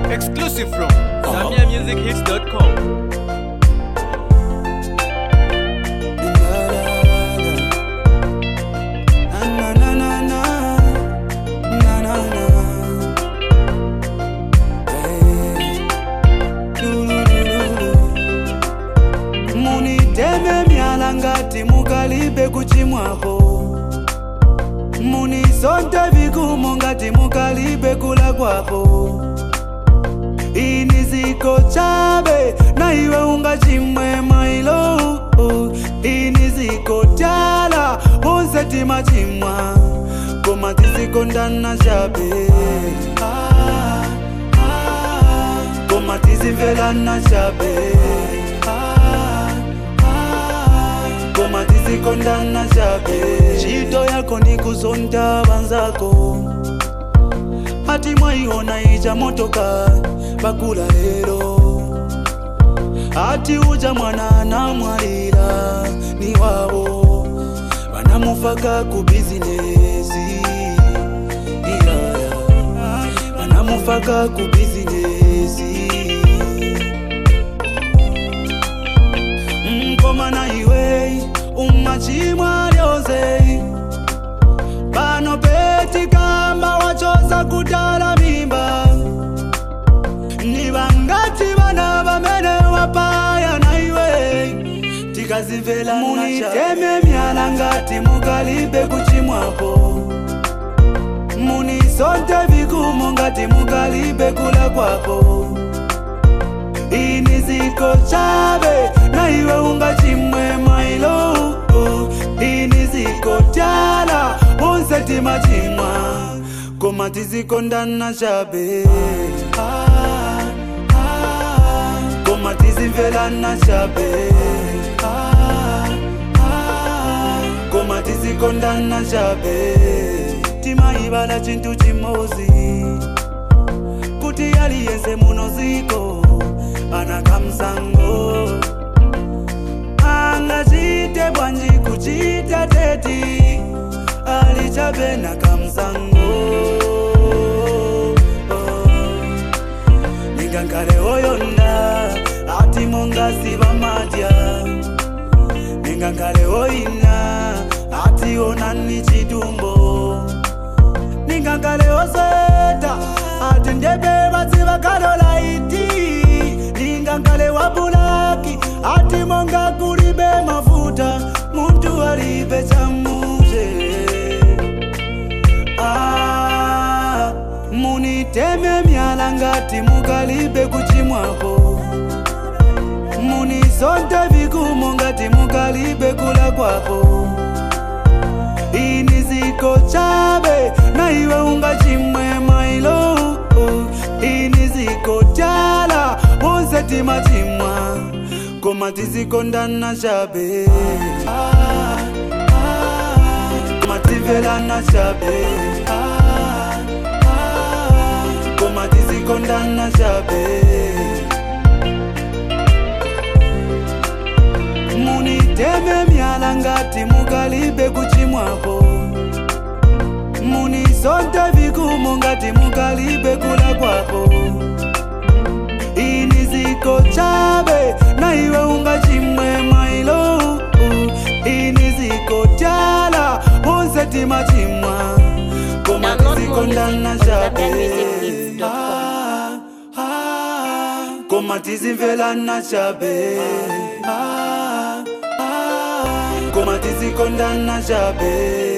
Exclusive from ZambiaMusicHits.com. Muniteme myala ngati mukalibe kuchimwako, munisonte vigumo ngati mukalibe kula kwako. Ini ziko chabe na iwe ungachimwe mailo, ini ziko tyala unseti machimwa koma tiziko ndana chabe, koma tizimvela na chabe, koma tiziko ndana chabe. Chito yako ni kuzonda banzako, ati mwaiona ija motoka bakula lero, ati uja mwana na mwalira ni wabo banamufaka ku bizinesi, banamufaka ku bizinesi. Koma na iwe umachimwa lyonse pano peti kamba wachoza kudala mimba, ni bangati bana bamene wapaya na iwe tikazimvela. Muniteme myala ngati mukalibe kuchimwako, munisonte vigumo ngati mukalibe kula kwako. Ini ziko chabe na iwe ungachimwe mailo, ini ziko tyala unseti machimwa koma tiziko ndana chabe, koma tizimvela na chabe, koma tiziko ndana chabe. Timaibala chintu chimozi kuti aliyense muno ziko anakamsango, angachite bwanji kuchita teti alichabe na kamsango. Ningankale oyonda ati monga siba madya, ningankale oyina ati onani chitumbo, ningankale oseta ati ndebe batsiba kadola iti, ningankale wabulaki ati monga kulibe mafuta muntu alibe chamuje. Muniteme myala ngati mukalibe kuchimwako, munisonte vigumo ngati mukalibe kula kwako. Ini ziko chabe na iwe ungachimwe mailo, ini ziko tyala unseti machimwa koma tiziko ndana chabe, koma tivela na chabe, koma tiziko ndana chabe. Muniteme myala ngati mukalibe kuchimwako, munisonte vigumo ngati mukalibe kula kwako. Ini ziko chabe na iwe ungachimwe mailo, ini ziko tyala unseti machimwa koma tiziko ndana chabe, koma tizimvela na chabe, koma tiziko ndana chabe.